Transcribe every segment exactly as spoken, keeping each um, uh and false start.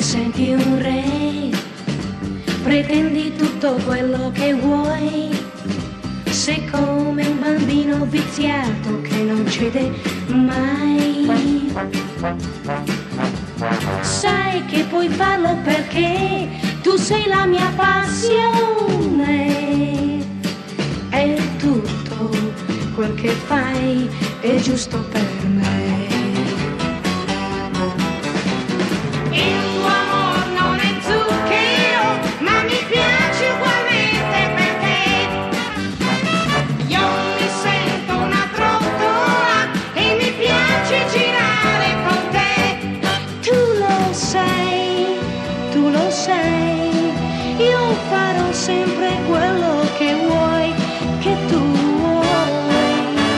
senti un re, pretendi tutto quello che vuoi, sei come un bambino viziato che non cede mai. Sai che puoi farlo perché tu sei la mia passione, e tutto quel che fai è giusto per me. Tu lo sai, io farò sempre quello che vuoi, che tu vuoi.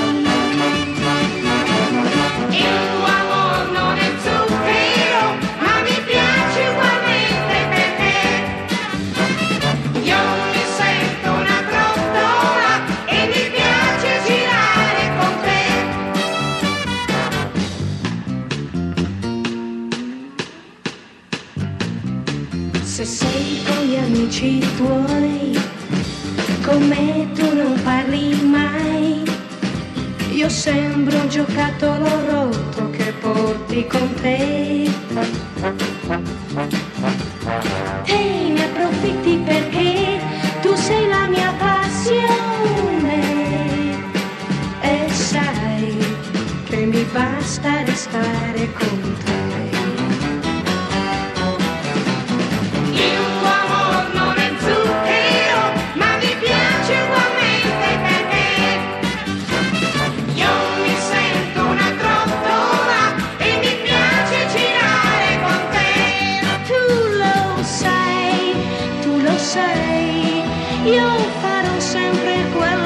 Il tuo amor non è zucchero, ma mi piace ugualmente perché io mi sento una trottola e mi piace girare con te. Se sei con gli amici tuoi, con me tu non parli mai, io sembro un giocattolo rotto che porti con te. E ne approfitti perché tu sei la mia passione, e sai che mi basta restare con te. Io farò sempre quello